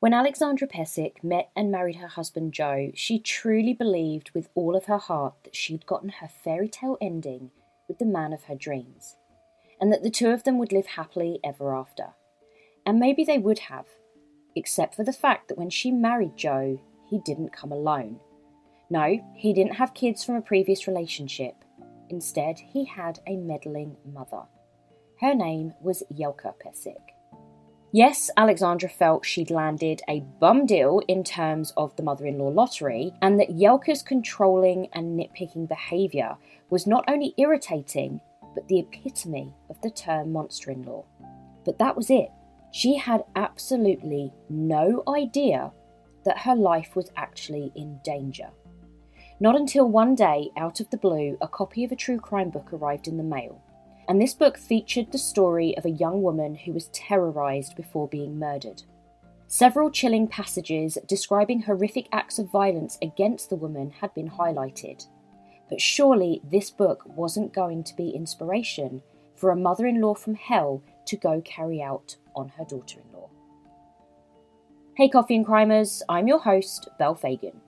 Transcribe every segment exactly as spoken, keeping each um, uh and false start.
When Alexandra Pesek met and married her husband Joe, she truly believed with all of her heart that she'd gotten her fairy tale ending with the man of her dreams, and that the two of them would live happily ever after. And maybe they would have, except for the fact that when she married Joe, he didn't come alone. No, he didn't have kids from a previous relationship. Instead, he had a meddling mother. Her name was Jelka Pesek. Yes, Alexandra felt she'd landed a bum deal in terms of the mother-in-law lottery, and that Jelka's controlling and nitpicking behaviour was not only irritating, but the epitome of the term monster-in-law. But that was it. She had absolutely no idea that her life was actually in danger. Not until one day, out of the blue, a copy of a true crime book arrived in the mail. And this book featured the story of a young woman who was terrorised before being murdered. Several chilling passages describing horrific acts of violence against the woman had been highlighted. But surely this book wasn't going to be inspiration for a mother-in-law from hell to go carry out on her daughter-in-law. Hey Coffee and Crimers, I'm your host, Belle Fagan.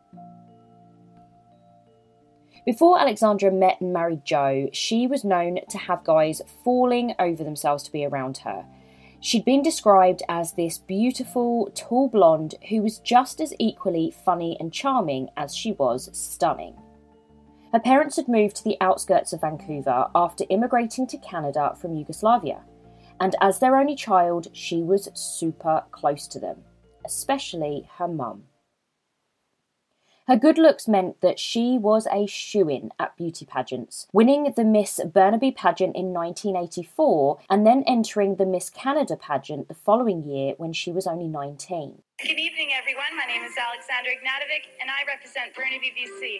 Before Alexandra met and married Joe, she was known to have guys falling over themselves to be around her. She'd been described as this beautiful, tall blonde who was just as equally funny and charming as she was stunning. Her parents had moved to the outskirts of Vancouver after immigrating to Canada from Yugoslavia, and as their only child, she was super close to them, especially her mum. Her good looks meant that she was a shoo-in at beauty pageants, winning the Miss Burnaby pageant in nineteen eighty-four and then entering the Miss Canada pageant the following year when she was only nineteen. Good evening, everyone. My name is Alexandra Ignatovic, and I represent Burnaby, B C.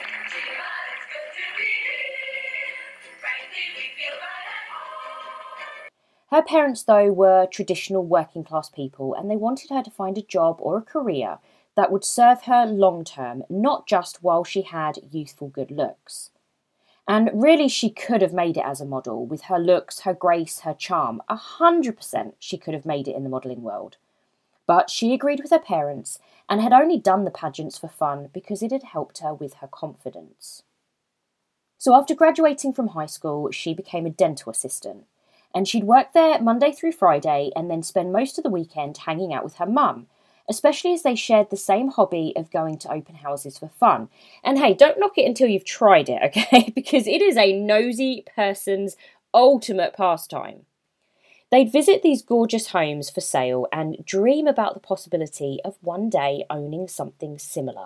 Her parents, though, were traditional working-class people, and they wanted her to find a job or a career that would serve her long-term, not just while she had youthful good looks. And really, she could have made it as a model. With her looks, her grace, her charm, a hundred percent she could have made it in the modelling world. But she agreed with her parents and had only done the pageants for fun because it had helped her with her confidence. So after graduating from high school, she became a dental assistant. And she'd work there Monday through Friday and then spend most of the weekend hanging out with her mum, especially as they shared the same hobby of going to open houses for fun. And hey, don't knock it until you've tried it, okay? Because it is a nosy person's ultimate pastime. They'd visit these gorgeous homes for sale and dream about the possibility of one day owning something similar.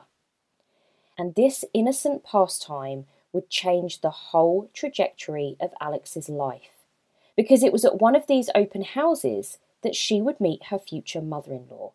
And this innocent pastime would change the whole trajectory of Alex's life, because it was at one of these open houses that she would meet her future mother-in-law.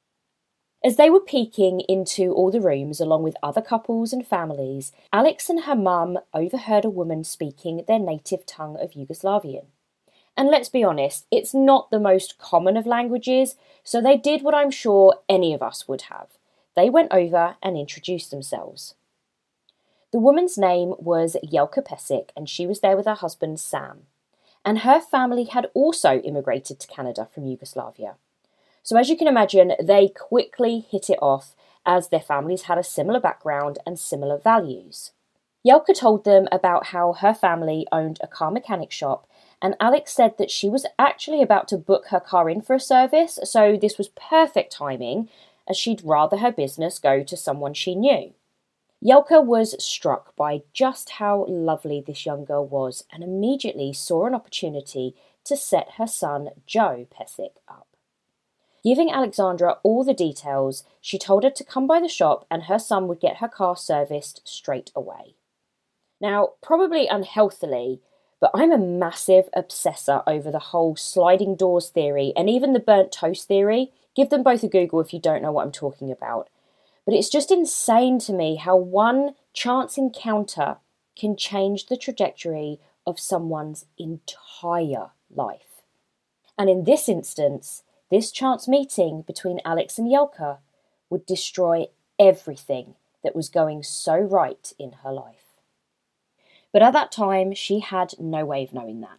As they were peeking into all the rooms along with other couples and families, Alex and her mum overheard a woman speaking their native tongue of Yugoslavian. And let's be honest, it's not the most common of languages, so they did what I'm sure any of us would have. They went over and introduced themselves. The woman's name was Jelka Pesek, and she was there with her husband Sam. And her family had also immigrated to Canada from Yugoslavia. So as you can imagine, they quickly hit it off as their families had a similar background and similar values. Jelka told them about how her family owned a car mechanic shop, and Alex said that she was actually about to book her car in for a service, so this was perfect timing, as she'd rather her business go to someone she knew. Jelka was struck by just how lovely this young girl was and immediately saw an opportunity to set her son Joe Pesek up. Giving Alexandra all the details, she told her to come by the shop and her son would get her car serviced straight away. Now, probably unhealthily, but I'm a massive obsessor over the whole sliding doors theory and even the burnt toast theory. Give them both a Google if you don't know what I'm talking about. But it's just insane to me how one chance encounter can change the trajectory of someone's entire life. And in this instance, this chance meeting between Alex and Jelka would destroy everything that was going so right in her life. But at that time, she had no way of knowing that.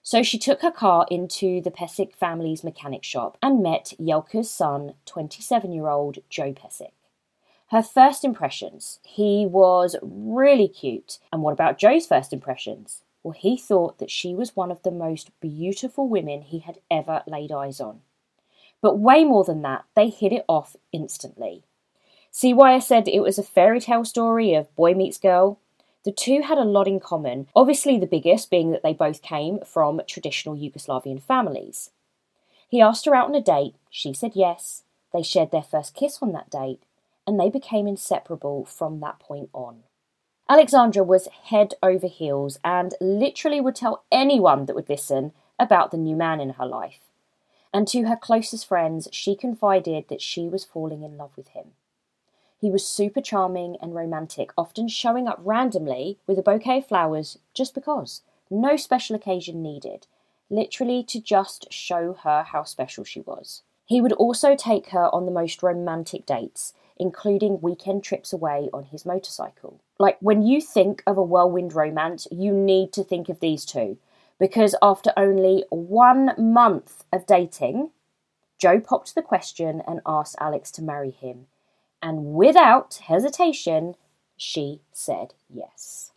So she took her car into the Pesek family's mechanic shop and met Jelka's son, twenty-seven-year-old Joe Pesek. Her first impressions, he was really cute. And what about Joe's first impressions? Well, he thought that she was one of the most beautiful women he had ever laid eyes on. But way more than that, they hit it off instantly. See why I said it was a fairy tale story of boy meets girl? The two had a lot in common, obviously the biggest being that they both came from traditional Yugoslavian families. He asked her out on a date, she said yes, they shared their first kiss on that date, and they became inseparable from that point on. Alexandra was head over heels and literally would tell anyone that would listen about the new man in her life. And to her closest friends, she confided that she was falling in love with him. He was super charming and romantic, often showing up randomly with a bouquet of flowers just because. No special occasion needed, literally to just show her how special she was. He would also take her on the most romantic dates, including weekend trips away on his motorcycle. Like, when you think of a whirlwind romance, you need to think of these two, because after only one month of dating, Joe popped the question and asked Alex to marry him. And without hesitation, she said yes.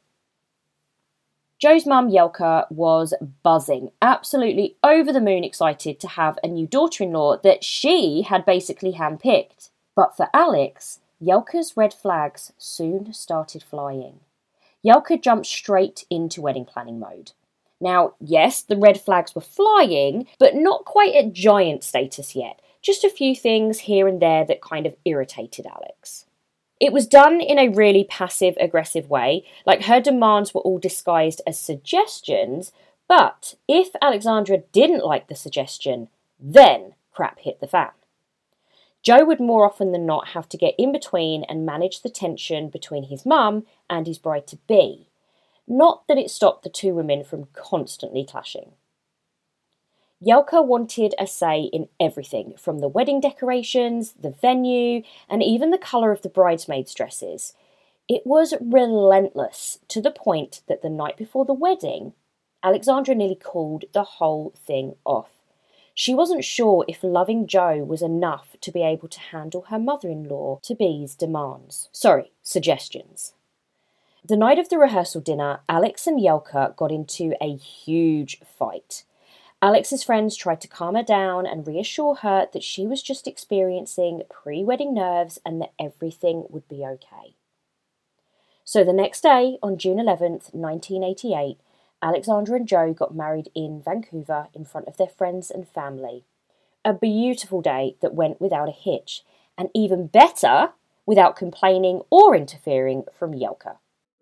Joe's mum, Jelka, was buzzing, absolutely over the moon excited to have a new daughter-in-law that she had basically handpicked. But for Alex, Jelka's red flags soon started flying. Jelka jumped straight into wedding planning mode. Now, yes, the red flags were flying, but not quite at giant status yet. Just a few things here and there that kind of irritated Alex. It was done in a really passive-aggressive way, like her demands were all disguised as suggestions, but if Alexandra didn't like the suggestion, then crap hit the fan. Joe would more often than not have to get in between and manage the tension between his mum and his bride-to-be. Not that it stopped the two women from constantly clashing. Jelka wanted a say in everything, from the wedding decorations, the venue, and even the colour of the bridesmaids' dresses. It was relentless, to the point that the night before the wedding, Alexandra nearly called the whole thing off. She wasn't sure if loving Joe was enough to be able to handle her mother-in-law-to-be's demands. Sorry, suggestions. The night of the rehearsal dinner, Alex and Jelka got into a huge fight. Alex's friends tried to calm her down and reassure her that she was just experiencing pre-wedding nerves and that everything would be okay. So the next day, on June eleventh, nineteen eighty-eight, Alexandra and Joe got married in Vancouver in front of their friends and family. A beautiful day that went without a hitch, and even better, without complaining or interfering from Jelka.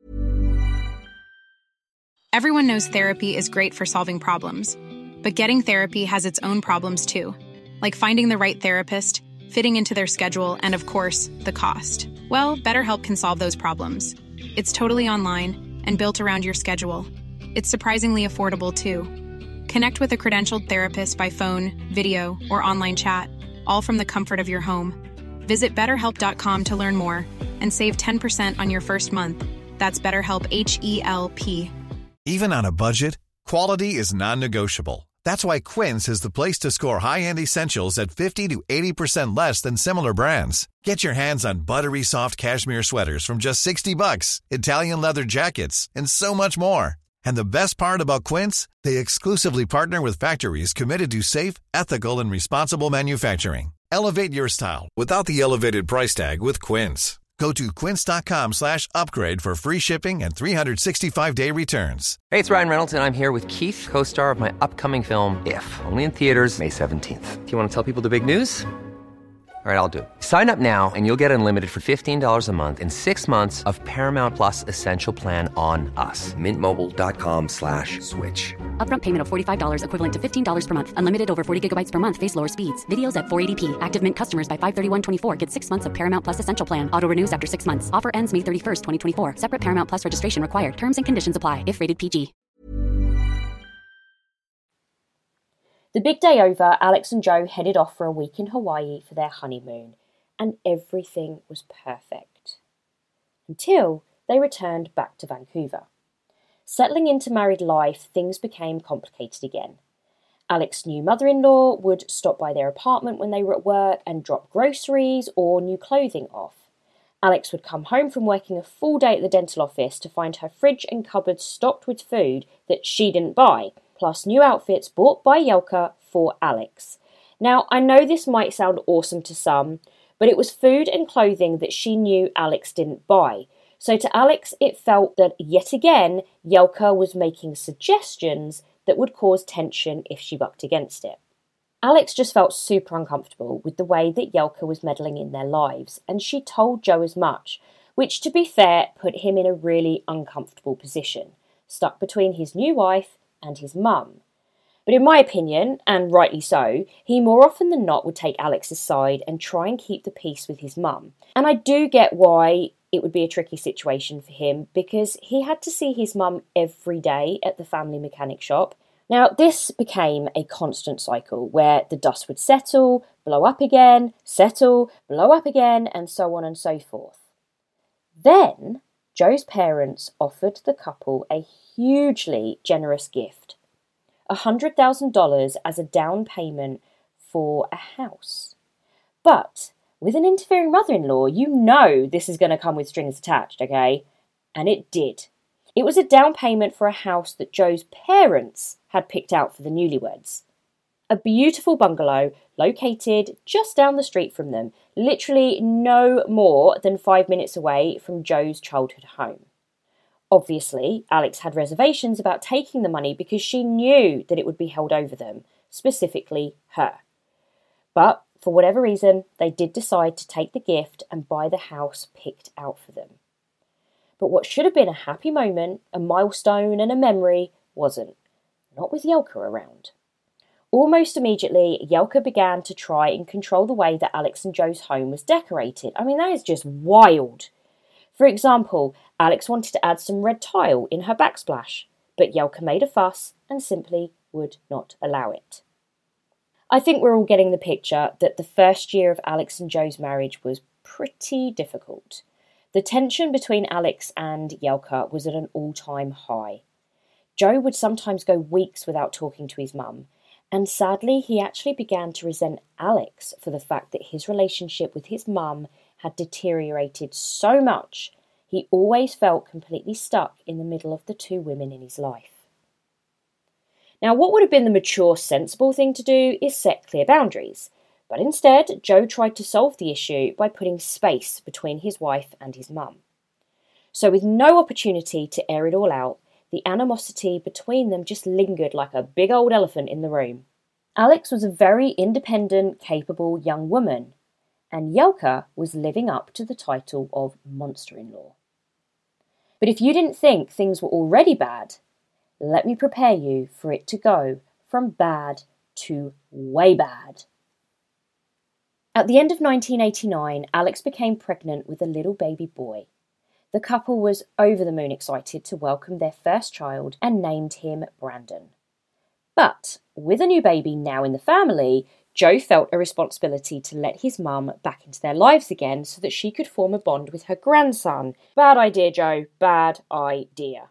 Everyone knows therapy is great for solving problems. But getting therapy has its own problems too, like finding the right therapist, fitting into their schedule, and of course, the cost. Well, BetterHelp can solve those problems. It's totally online and built around your schedule. It's surprisingly affordable too. Connect with a credentialed therapist by phone, video, or online chat, all from the comfort of your home. Visit better help dot com to learn more and save ten percent on your first month. That's BetterHelp, H E L P. Even on a budget, quality is non-negotiable. That's why Quince is the place to score high-end essentials at fifty to eighty percent less than similar brands. Get your hands on buttery soft cashmere sweaters from just sixty bucks, Italian leather jackets, and so much more. And the best part about Quince, they exclusively partner with factories committed to safe, ethical, and responsible manufacturing. Elevate your style without the elevated price tag with Quince. Go to quince.com slash upgrade for free shipping and three sixty-five day returns. Hey, it's Ryan Reynolds, and I'm here with Keith, co-star of my upcoming film, If, only in theaters May seventeenth. Do you want to tell people the big news? All right, I'll do it. Sign up now and you'll get unlimited for fifteen dollars a month and six months of Paramount Plus Essential Plan on us. Mintmobile.com slash switch. Upfront payment of forty-five dollars equivalent to fifteen dollars per month. Unlimited over forty gigabytes per month. Face lower speeds. Videos at four eighty p. Active Mint customers by five thirty-one twenty-four get six months of Paramount Plus Essential Plan. Auto renews after six months. Offer ends May thirty-first, twenty twenty-four. Separate Paramount Plus registration required. Terms and conditions apply if rated P G. The big day over, Alex and Joe headed off for a week in Hawaii for their honeymoon. And everything was perfect. Until they returned back to Vancouver. Settling into married life, things became complicated again. Alex's new mother-in-law would stop by their apartment when they were at work and drop groceries or new clothing off. Alex would come home from working a full day at the dental office to find her fridge and cupboard stocked with food that she didn't buy, plus new outfits bought by Jelka for Alex. Now, I know this might sound awesome to some, but it was food and clothing that she knew Alex didn't buy. So to Alex, it felt that yet again, Jelka was making suggestions that would cause tension if she bucked against it. Alex just felt super uncomfortable with the way that Jelka was meddling in their lives, and she told Joe as much, which, to be fair, put him in a really uncomfortable position, stuck between his new wife and his mum. But in my opinion, and rightly so, he more often than not would take Alex's side and try and keep the peace with his mum. And I do get why it would be a tricky situation for him, because he had to see his mum every day at the family mechanic shop. Now, this became a constant cycle where the dust would settle, blow up again, settle, blow up again, and so on and so forth. Then, Joe's parents offered the couple a hugely generous gift, one hundred thousand dollars as a down payment for a house. But with an interfering mother-in-law, you know this is going to come with strings attached, okay? And it did. It was a down payment for a house that Joe's parents had picked out for the newlyweds. A beautiful bungalow located just down the street from them, literally no more than five minutes away from Joe's childhood home. Obviously, Alex had reservations about taking the money because she knew that it would be held over them, specifically her. But for whatever reason, they did decide to take the gift and buy the house picked out for them. But what should have been a happy moment, a milestone and a memory, wasn't. Not with Jelka around. Almost immediately, Jelka began to try and control the way that Alex and Joe's home was decorated. I mean, that is just wild. For example, Alex wanted to add some red tile in her backsplash, but Jelka made a fuss and simply would not allow it. I think we're all getting the picture that the first year of Alex and Joe's marriage was pretty difficult. The tension between Alex and Jelka was at an all-time high. Joe would sometimes go weeks without talking to his mum, and sadly he actually began to resent Alex for the fact that his relationship with his mum had deteriorated so much he always felt completely stuck in the middle of the two women in his life. Now, what would have been the mature, sensible thing to do is set clear boundaries. But instead, Joe tried to solve the issue by putting space between his wife and his mum. So with no opportunity to air it all out, the animosity between them just lingered like a big old elephant in the room. Alex was a very independent, capable young woman, and Jelka was living up to the title of monster-in-law. But if you didn't think things were already bad, let me prepare you for it to go from bad to way bad. At the end of nineteen eighty-nine, Alex became pregnant with a little baby boy. The couple was over the moon excited to welcome their first child and named him Brandon. But with a new baby now in the family, Joe felt a responsibility to let his mum back into their lives again so that she could form a bond with her grandson. Bad idea, Joe. Bad idea.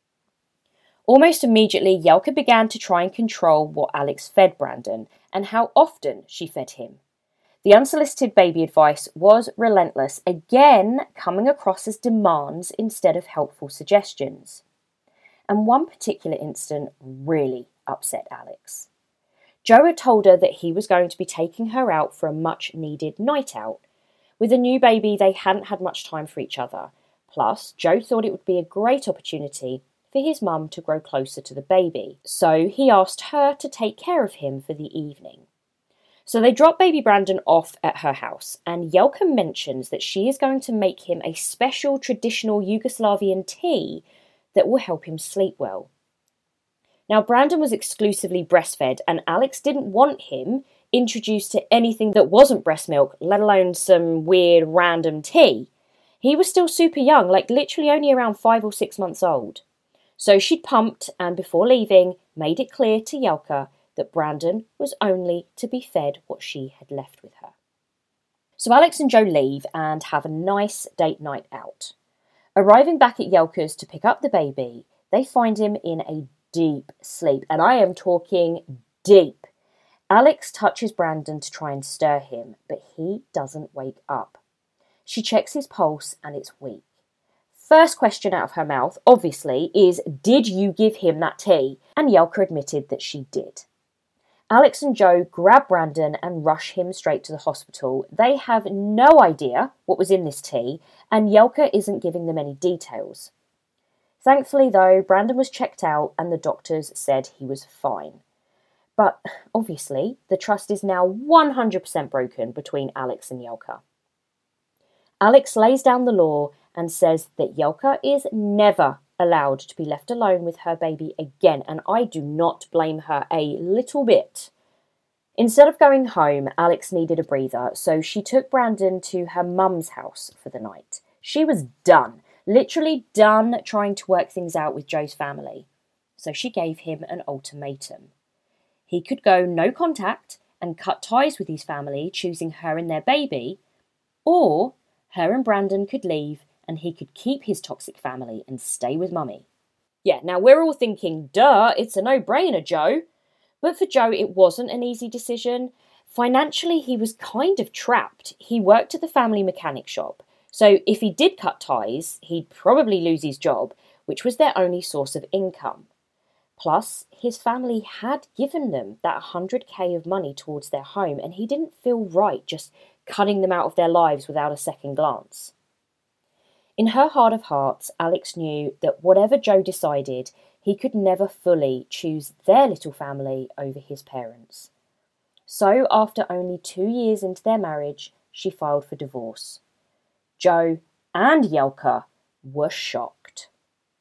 Almost immediately, Jelka began to try and control what Alex fed Brandon and how often she fed him. The unsolicited baby advice was relentless, again coming across as demands instead of helpful suggestions. And one particular incident really upset Alex. Joe had told her that he was going to be taking her out for a much-needed night out. With a new baby, they hadn't had much time for each other. Plus, Joe thought it would be a great opportunity for his mum to grow closer to the baby, so he asked her to take care of him for the evening. So they drop baby Brandon off at her house, and Jelka mentions that she is going to make him a special traditional Yugoslavian tea that will help him sleep well. Now, Brandon was exclusively breastfed, and Alex didn't want him introduced to anything that wasn't breast milk, let alone some weird random tea. He was still super young, like literally only around five or six months old. So she'd pumped and before leaving made it clear to Jelka that Brandon was only to be fed what she had left with her. So Alex and Joe leave and have a nice date night out. Arriving back at Jelka's to pick up the baby, They find him in a deep sleep, and I am talking deep. Alex touches Brandon to try and stir him, but he doesn't wake up. She checks his pulse and it's weak. First question out of her mouth, obviously, is, did you give him that tea? And Jelka admitted that she did. Alex and Joe grab Brandon and rush him straight to the hospital. They have no idea what was in this tea, and Jelka isn't giving them any details. Thankfully, though, Brandon was checked out and the doctors said he was fine. But, obviously, the trust is now one hundred percent broken between Alex and Jelka. Alex lays down the law and says that Jelka is never allowed to be left alone with her baby again, and I do not blame her a little bit. Instead of going home, Alex needed a breather, so she took Brandon to her mum's house for the night. She was done, literally done trying to work things out with Joe's family. So she gave him an ultimatum. He could go no contact and cut ties with his family, choosing her and their baby, or her and Brandon could leave and he could keep his toxic family and stay with Mummy. Yeah, now we're all thinking, duh, it's a no-brainer, Joe. But for Joe, it wasn't an easy decision. Financially, he was kind of trapped. He worked at the family mechanic shop, so if he did cut ties, he'd probably lose his job, which was their only source of income. Plus, his family had given them that one hundred k of money towards their home, and he didn't feel right just cutting them out of their lives without a second glance. In her heart of hearts, Alex knew that whatever Joe decided, he could never fully choose their little family over his parents. So, after only two years into their marriage, she filed for divorce. Joe and Jelka were shocked.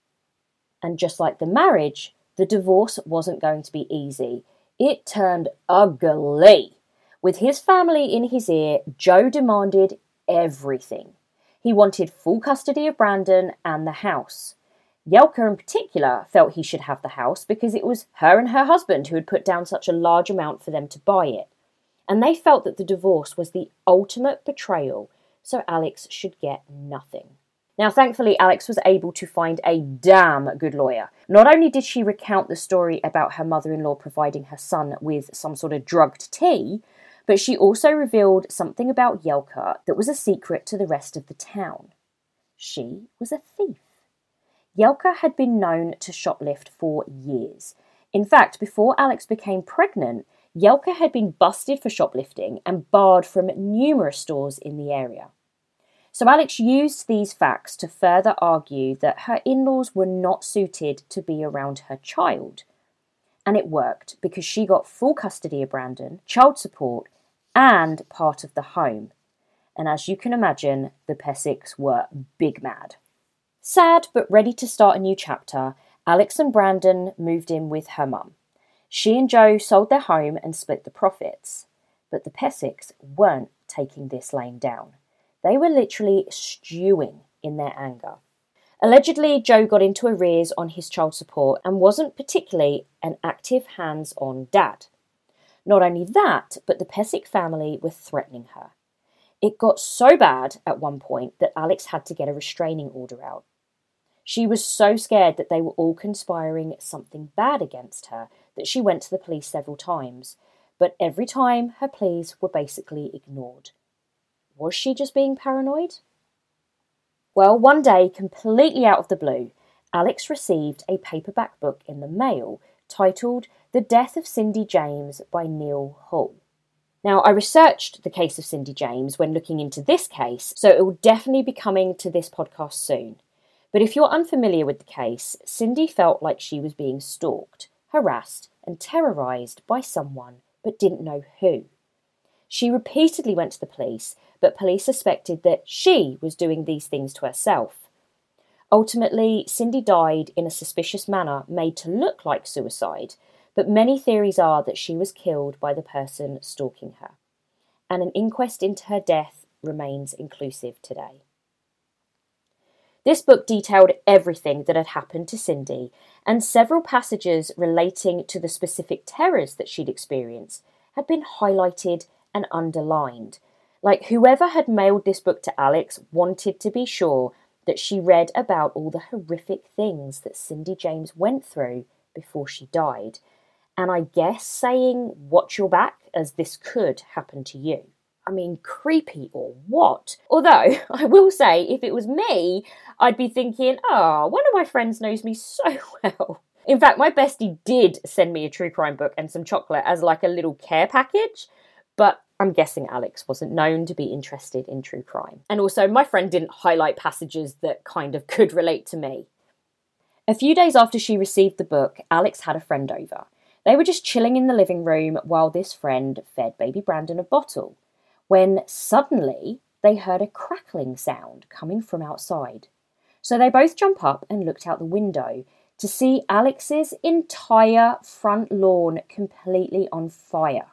And just like the marriage, the divorce wasn't going to be easy. It turned ugly. With his family in his ear, Joe demanded everything. He wanted full custody of Brandon and the house. Jelka in particular felt he should have the house because it was her and her husband who had put down such a large amount for them to buy it. And they felt that the divorce was the ultimate betrayal, so Alex should get nothing. Now, thankfully, Alex was able to find a damn good lawyer. Not only did she recount the story about her mother-in-law providing her son with some sort of drugged tea, but she also revealed something about Jelka that was a secret to the rest of the town. She was a thief. Jelka had been known to shoplift for years. In fact, before Alex became pregnant, Jelka had been busted for shoplifting and barred from numerous stores in the area. So Alex used these facts to further argue that her in-laws were not suited to be around her child. And it worked because she got full custody of Brandon, child support, and part of the home. And as you can imagine, the Pessicks were big mad. Sad but ready to start a new chapter, Alex and Brandon moved in with her mum. She and Joe sold their home and split the profits. But the Pessicks weren't taking this laying down. They were literally stewing in their anger. Allegedly, Joe got into arrears on his child support and wasn't particularly an active hands-on dad. Not only that, but the Pessick family were threatening her. It got so bad at one point that Alex had to get a restraining order out. She was so scared that they were all conspiring something bad against her that she went to the police several times, but every time her pleas were basically ignored. Was she just being paranoid? Well, one day, completely out of the blue, Alex received a paperback book in the mail titled The Death of Cindy James by Neil Hull. Now, I researched the case of Cindy James when looking into this case, so it will definitely be coming to this podcast soon. But if you're unfamiliar with the case, Cindy felt like she was being stalked, harassed, and terrorised by someone, but didn't know who. She repeatedly went to the police, but police suspected that she was doing these things to herself. Ultimately, Cindy died in a suspicious manner made to look like suicide, but many theories are that she was killed by the person stalking her. And an inquest into her death remains inclusive today. This book detailed everything that had happened to Cindy, and several passages relating to the specific terrors that she'd experienced had been highlighted and underlined. Like whoever had mailed this book to Alex wanted to be sure that she read about all the horrific things that Cindy James went through before she died, and I guess saying, watch your back, as this could happen to you. I mean, creepy or what? Although, I will say, if it was me, I'd be thinking, ah, oh, one of my friends knows me so well. In fact, my bestie did send me a true crime book and some chocolate as like a little care package, but I'm guessing Alex wasn't known to be interested in true crime. And also, my friend didn't highlight passages that kind of could relate to me. A few days after she received the book, Alex had a friend over. They were just chilling in the living room while this friend fed baby Brandon a bottle, when suddenly they heard a crackling sound coming from outside. So they both jump up and looked out the window to see Alex's entire front lawn completely on fire.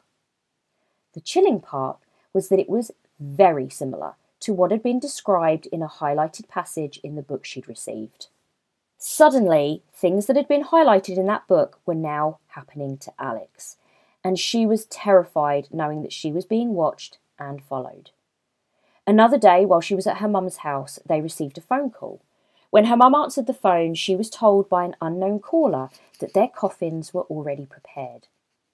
The chilling part was that it was very similar to what had been described in a highlighted passage in the book she'd received. Suddenly, things that had been highlighted in that book were now happening to Alex, and she was terrified knowing that she was being watched and followed. Another day, while she was at her mum's house, they received a phone call. When her mum answered the phone, she was told by an unknown caller that their coffins were already prepared.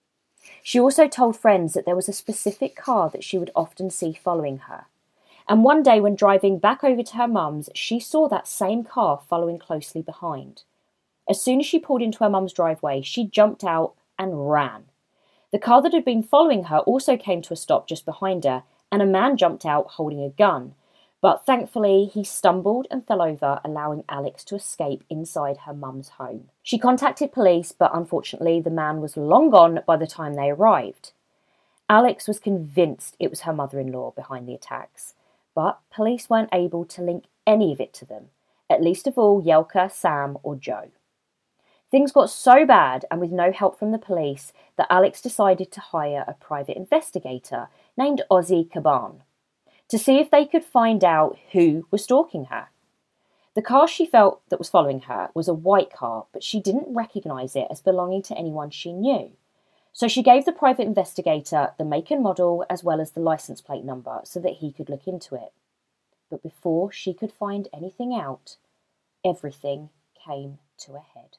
She also told friends that there was a specific car that she would often see following her. And one day when driving back over to her mum's, she saw that same car following closely behind. As soon as she pulled into her mum's driveway, she jumped out and ran. The car that had been following her also came to a stop just behind her, and a man jumped out holding a gun. But thankfully, he stumbled and fell over, allowing Alex to escape inside her mum's home. She contacted police, but unfortunately, the man was long gone by the time they arrived. Alex was convinced it was her mother-in-law behind the attacks, but police weren't able to link any of it to them, at least of all Yelka, Sam, or Joe. Things got so bad, and with no help from the police, that Alex decided to hire a private investigator named Ozzy Caban to see if they could find out who was stalking her. The car she felt that was following her was a white car, but she didn't recognise it as belonging to anyone she knew. So she gave the private investigator the make and model as well as the licence plate number so that he could look into it. But before she could find anything out, everything came to a head.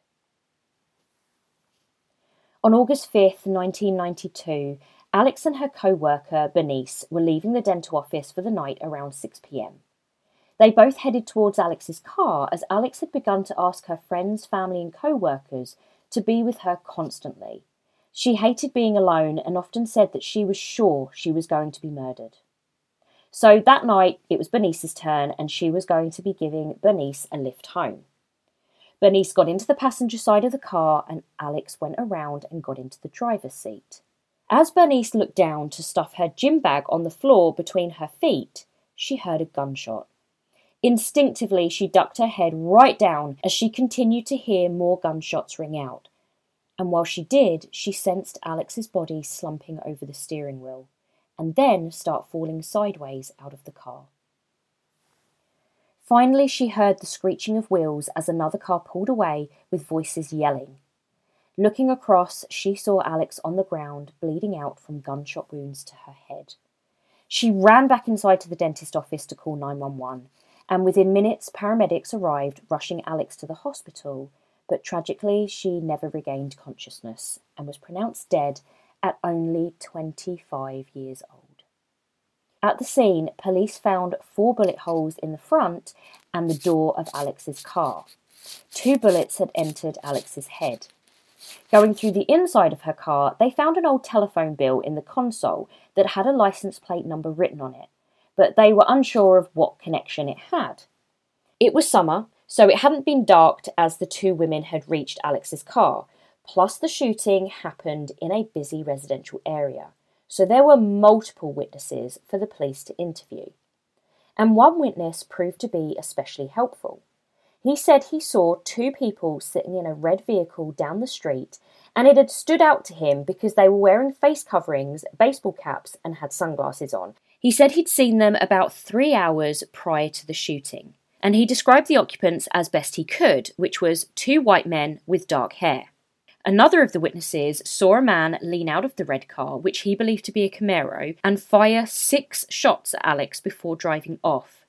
On August fifth, nineteen ninety-two, Alex and her co-worker, Bernice, were leaving the dental office for the night around six p.m. They both headed towards Alex's car as Alex had begun to ask her friends, family and co-workers to be with her constantly. She hated being alone and often said that she was sure she was going to be murdered. So that night, it was Bernice's turn and she was going to be giving Bernice a lift home. Bernice got into the passenger side of the car and Alex went around and got into the driver's seat. As Bernice looked down to stuff her gym bag on the floor between her feet, she heard a gunshot. Instinctively, she ducked her head right down as she continued to hear more gunshots ring out. And while she did, she sensed Alex's body slumping over the steering wheel, and then start falling sideways out of the car. Finally, she heard the screeching of wheels as another car pulled away with voices yelling. Looking across, she saw Alex on the ground, bleeding out from gunshot wounds to her head. She ran back inside to the dentist office to call nine one one, and within minutes, paramedics arrived, rushing Alex to the hospital, but tragically, she never regained consciousness and was pronounced dead at only twenty-five years old. At the scene, police found four bullet holes in the front and the door of Alex's car. Two bullets had entered Alex's head. Going through the inside of her car, they found an old telephone bill in the console that had a license plate number written on it, but they were unsure of what connection it had. It was summer, so it hadn't been darked as the two women had reached Alex's car, plus the shooting happened in a busy residential area, so there were multiple witnesses for the police to interview. And one witness proved to be especially helpful. He said he saw two people sitting in a red vehicle down the street, and it had stood out to him because they were wearing face coverings, baseball caps, and had sunglasses on. He said he'd seen them about three hours prior to the shooting, and he described the occupants as best he could, which was two white men with dark hair. Another of the witnesses saw a man lean out of the red car, which he believed to be a Camaro, and fire six shots at Alex before driving off.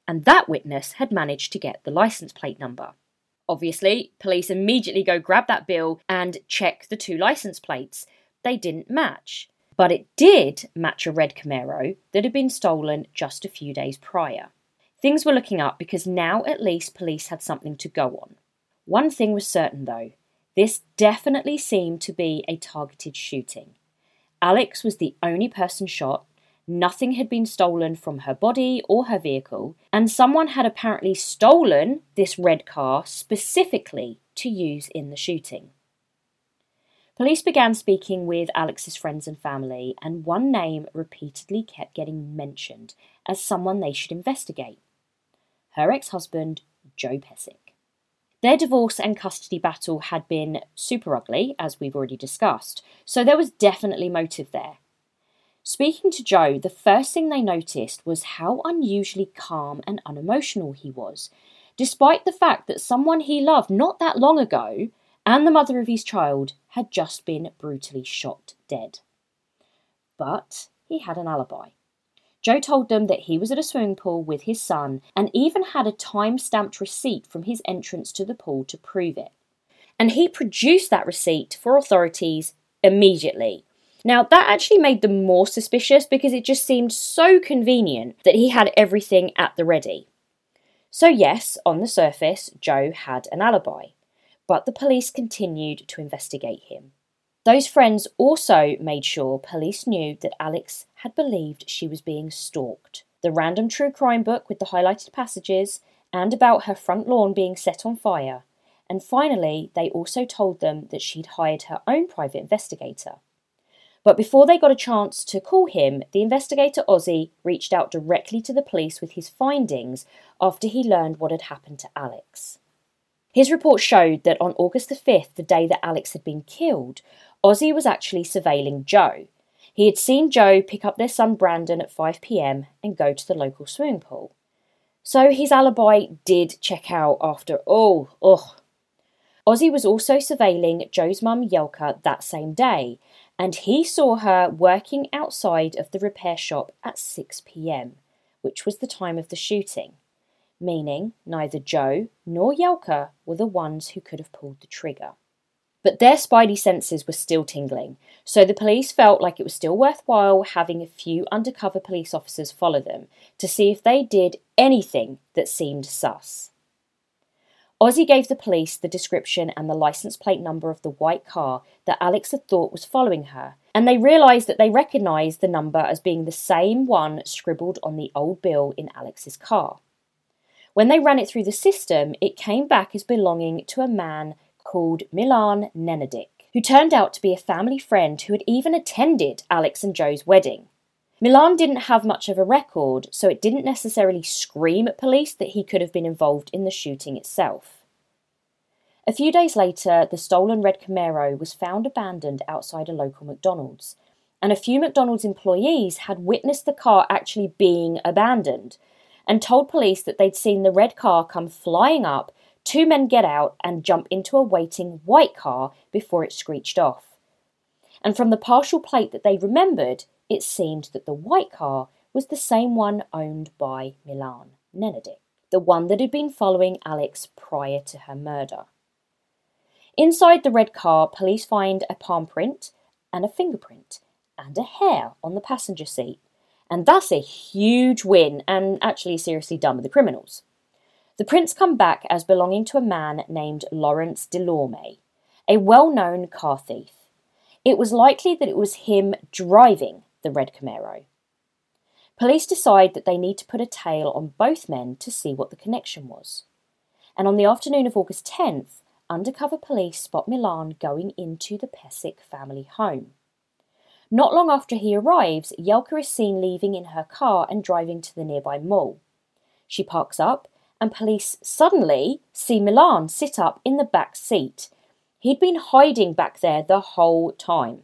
and that witness had managed to get the license plate number. Obviously, police immediately go grab that bill and check the two license plates. They didn't match, but it did match a red Camaro that had been stolen just a few days prior. Things were looking up because now at least police had something to go on. One thing was certain though, this definitely seemed to be a targeted shooting. Alex was the only person shot, nothing had been stolen from her body or her vehicle, and someone had apparently stolen this red car specifically to use in the shooting. Police began speaking with Alex's friends and family, and one name repeatedly kept getting mentioned as someone they should investigate. Her ex-husband, Joe Pesek. Their divorce and custody battle had been super ugly, as we've already discussed, so there was definitely motive there. Speaking to Joe, the first thing they noticed was how unusually calm and unemotional he was, despite the fact that someone he loved not that long ago, and the mother of his child, had just been brutally shot dead. But he had an alibi. Joe told them that he was at a swimming pool with his son and even had a time-stamped receipt from his entrance to the pool to prove it. And he produced that receipt for authorities immediately. Now, that actually made them more suspicious because it just seemed so convenient that he had everything at the ready. So yes, on the surface, Joe had an alibi, but the police continued to investigate him. Those friends also made sure police knew that Alex had believed she was being stalked. The random true crime book with the highlighted passages, and about her front lawn being set on fire. And finally, they also told them that she'd hired her own private investigator. But before they got a chance to call him, the investigator Ozzy reached out directly to the police with his findings after he learned what had happened to Alex. His report showed that on August the fifth, the day that Alex had been killed, Ozzy was actually surveilling Joe. He had seen Joe pick up their son Brandon at five p.m. and go to the local swimming pool. So his alibi did check out after all. Ugh. Ozzy was also surveilling Joe's mum Yelka that same day, and he saw her working outside of the repair shop at six p.m, which was the time of the shooting, meaning neither Joe nor Yelka were the ones who could have pulled the trigger. But their spidey senses were still tingling, so the police felt like it was still worthwhile having a few undercover police officers follow them to see if they did anything that seemed sus. Ozzy gave the police the description and the license plate number of the white car that Alex had thought was following her, and they realised that they recognised the number as being the same one scribbled on the old bill in Alex's car. When they ran it through the system, it came back as belonging to a man called Milan Nenadic, who turned out to be a family friend who had even attended Alex and Joe's wedding. Milan didn't have much of a record, so it didn't necessarily scream at police that he could have been involved in the shooting itself. A few days later, the stolen red Camaro was found abandoned outside a local McDonald's, and a few McDonald's employees had witnessed the car actually being abandoned, and told police that they'd seen the red car come flying up, two men get out and jump into a waiting white car before it screeched off. And from the partial plate that they remembered, it seemed that the white car was the same one owned by Milan Nenadic, the one that had been following Alex prior to her murder. Inside the red car, police find a palm print and a fingerprint and a hair on the passenger seat. And that's a huge win and actually seriously done with the criminals. The prints come back as belonging to a man named Lawrence Delorme, a well-known car thief. It was likely that it was him driving the red Camaro. Police decide that they need to put a tail on both men to see what the connection was. And on the afternoon of August tenth, undercover police spot Milan going into the Pesek family home. Not long after he arrives, Yelka is seen leaving in her car and driving to the nearby mall. She parks up, and police suddenly see Milan sit up in the back seat. He'd been hiding back there the whole time.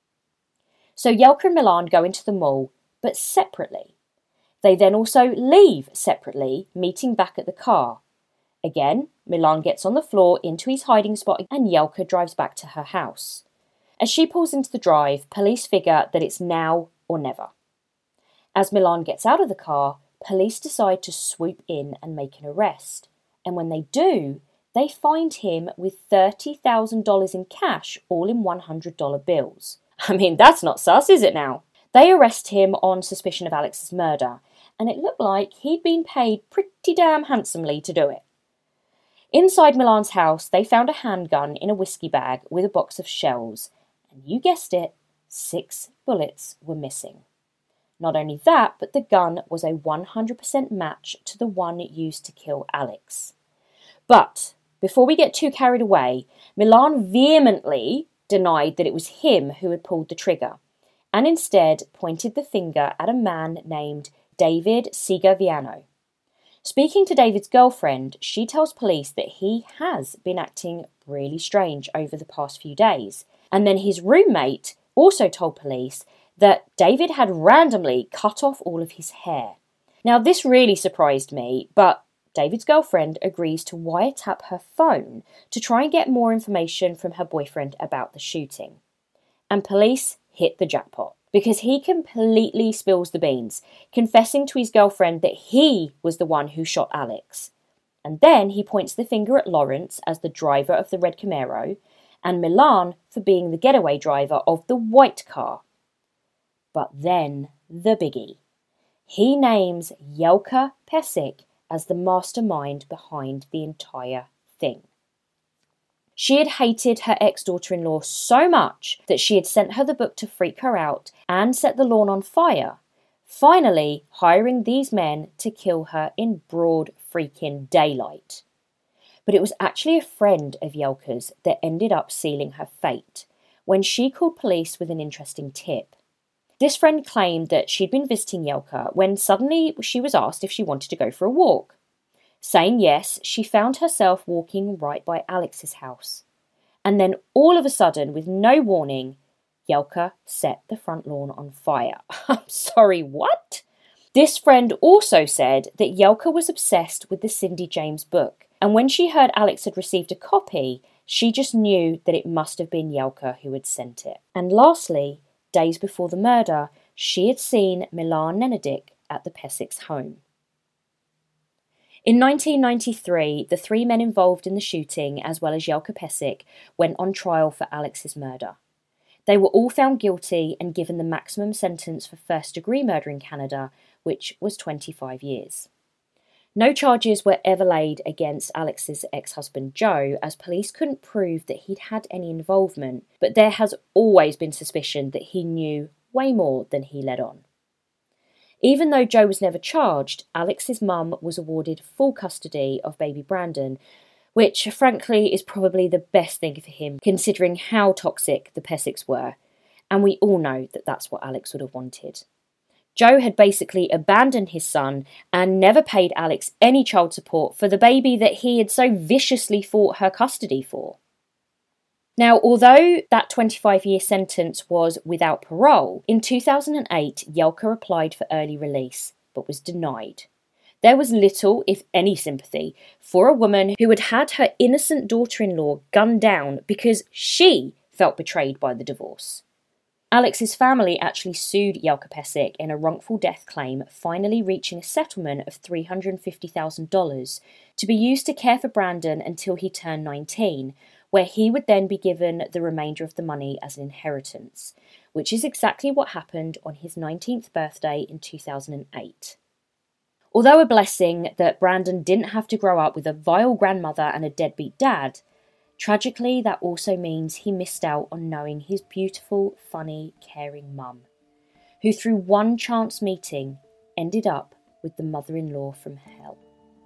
So Yelka and Milan go into the mall, but separately. They then also leave separately, meeting back at the car. Again, Milan gets on the floor into his hiding spot and Yelka drives back to her house. As she pulls into the drive, police figure that it's now or never. As Milan gets out of the car, police decide to swoop in and make an arrest. And when they do, they find him with thirty thousand dollars in cash, all in one hundred dollar bills. I mean, that's not sus, is it now? They arrest him on suspicion of Alex's murder, and it looked like he'd been paid pretty damn handsomely to do it. Inside Milan's house, they found a handgun in a whiskey bag with a box of shells, and you guessed it, six bullets were missing. Not only that, but the gun was a one hundred percent match to the one used to kill Alex. But before we get too carried away, Milan vehemently denied that it was him who had pulled the trigger, and instead pointed the finger at a man named David Segoviano. Speaking to David's girlfriend, she tells police that he has been acting really strange over the past few days, and then his roommate also told police that David had randomly cut off all of his hair. Now, this really surprised me, but David's girlfriend agrees to wiretap her phone to try and get more information from her boyfriend about the shooting. And police hit the jackpot, because he completely spills the beans, confessing to his girlfriend that he was the one who shot Alex. And then he points the finger at Lawrence as the driver of the red Camaro, and Milan for being the getaway driver of the white car. But then the biggie. He names Jelka Pesek as the mastermind behind the entire thing. She had hated her ex-daughter-in-law so much that she had sent her the book to freak her out and set the lawn on fire, finally hiring these men to kill her in broad freaking daylight. But it was actually a friend of Jelka's that ended up sealing her fate when she called police with an interesting tip. This friend claimed that she'd been visiting Jelka when suddenly she was asked if she wanted to go for a walk. Saying yes, she found herself walking right by Alex's house. And then all of a sudden, with no warning, Jelka set the front lawn on fire. I'm sorry, what? This friend also said that Jelka was obsessed with the Cindy James book, and when she heard Alex had received a copy, she just knew that it must have been Jelka who had sent it. And lastly, days before the murder, she had seen Milan Nenadic at the Pesek's home. In nineteen ninety-three, the three men involved in the shooting, as well as Jelka Pesek, went on trial for Alex's murder. They were all found guilty and given the maximum sentence for first-degree murder in Canada, which was twenty-five years. No charges were ever laid against Alex's ex-husband Joe, as police couldn't prove that he'd had any involvement, but there has always been suspicion that he knew way more than he let on. Even though Joe was never charged, Alex's mum was awarded full custody of baby Brandon, which frankly is probably the best thing for him considering how toxic the Peseks were, and we all know that that's what Alex would have wanted. Joe had basically abandoned his son and never paid Alex any child support for the baby that he had so viciously fought her custody for. Now, although that twenty-five year sentence was without parole, in two thousand eight, Jelka applied for early release, but was denied. There was little, if any, sympathy for a woman who had had her innocent daughter-in-law gunned down because she felt betrayed by the divorce. Alex's family actually sued Jelka Pesek in a wrongful death claim, finally reaching a settlement of three hundred fifty thousand dollars to be used to care for Brandon until he turned nineteen, where he would then be given the remainder of the money as an inheritance, which is exactly what happened on his nineteenth birthday in two thousand eight. Although a blessing that Brandon didn't have to grow up with a vile grandmother and a deadbeat dad, tragically that also means he missed out on knowing his beautiful, funny, caring mum, who through one chance meeting ended up with the mother-in-law from hell.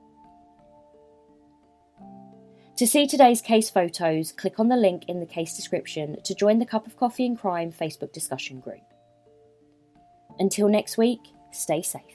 To see today's case photos, click on the link in the case description to join the Cup of Coffee and Crime Facebook discussion group. Until next week, stay safe.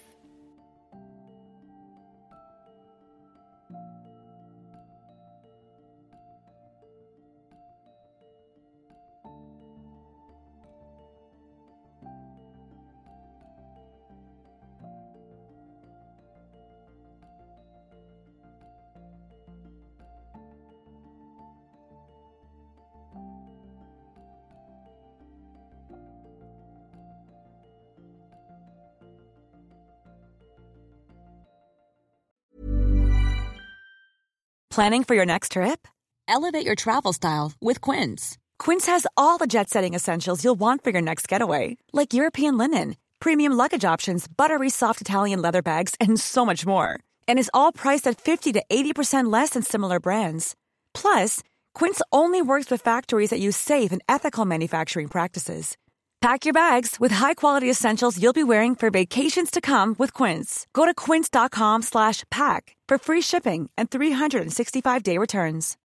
Planning for your next trip? Elevate your travel style with Quince. Quince has all the jet-setting essentials you'll want for your next getaway, like European linen, premium luggage options, buttery soft Italian leather bags, and so much more. And is all priced at fifty to eighty percent less than similar brands. Plus, Quince only works with factories that use safe and ethical manufacturing practices. Pack your bags with high-quality essentials you'll be wearing for vacations to come with Quince. Go to quince.com slash pack for free shipping and three sixty-five day returns.